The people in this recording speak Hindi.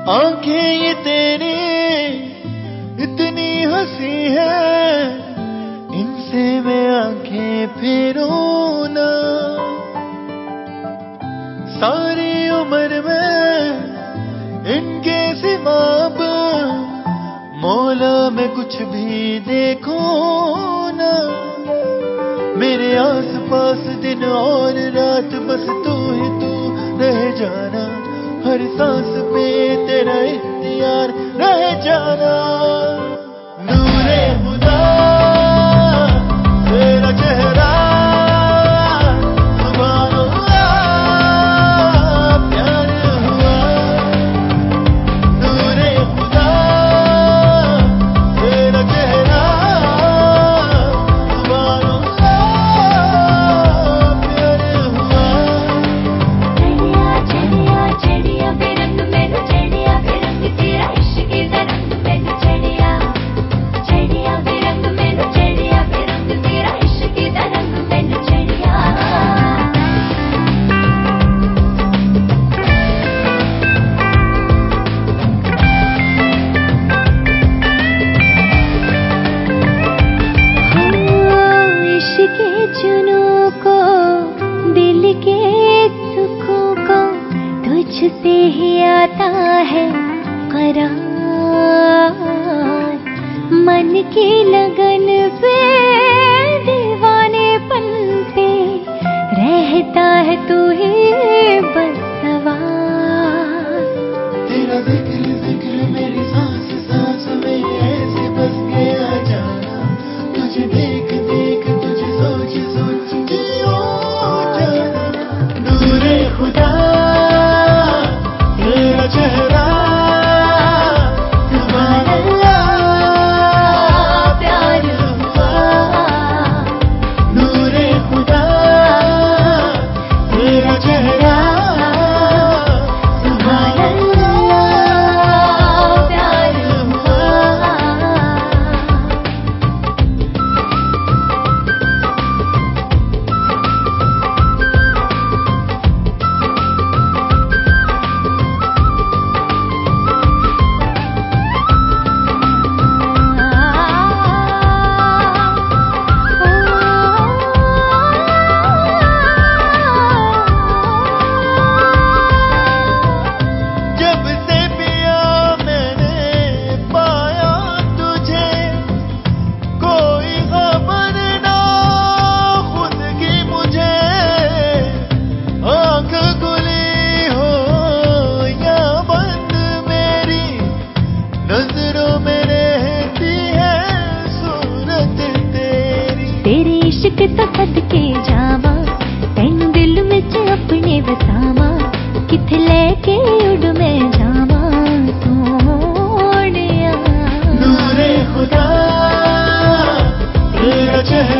आंखें ये तेरी इतनी हंसी है, इनसे मैं आंखें फेरूं ना। सारी उम्र में इनके सिवा मौला मैं कुछ भी देखूं ना। मेरे आस पास दिन और रात बस तू ही तू रह जाना, हर सांस पे तेरा इख्तियार रह जाना। नूरे खुदा तेरा चेहरा, सुभान अल्लाह प्यार हुआ। नूरे खुदा तेरा चेहरा, सुभान अल्लाह प्यार हुआ। चढ़िया चढ़िया बेरंग मैनू चढ़िया बेरंग तेरा इश्क दा रंग मैनू चढ़िया। चढ़िया बेरंग मैनू चढ़िया बेरंग तेरा इश्क दा रंग मैनू चढ़िया। इश्क के जुनूं को, दिल के सुखों को तुझसे ही आता है करार। मन की लगन पे, दीवानेपन पे रहता है तू ही बस सवार। तेरा जिक्र जिक्र मेरी सांस सांस में ऐसे बस गया जाना। तुझे देख देख तुझे सोच सोच के हो जाना। नूरे खुदा तेरा चेहरा, सुभान अल्लाह प्यार हुआ। नूरे खुदा तेरा चेहरा, सुभान अल्लाह प्यार हुआ। जब से पिया मैंने पाया तुझे, कोई खबर ना खुद की मुझे। आंख खुली हो या बंद मेरी, नजरों में रहती है सूरत तेरी। तेरे इश्क तो सदके जावा, तैनू दिल विच अपने वसावा। किथे लेके उड़ मैं जावा सोहणिया। नूरे खुदा तेरा चेहरा,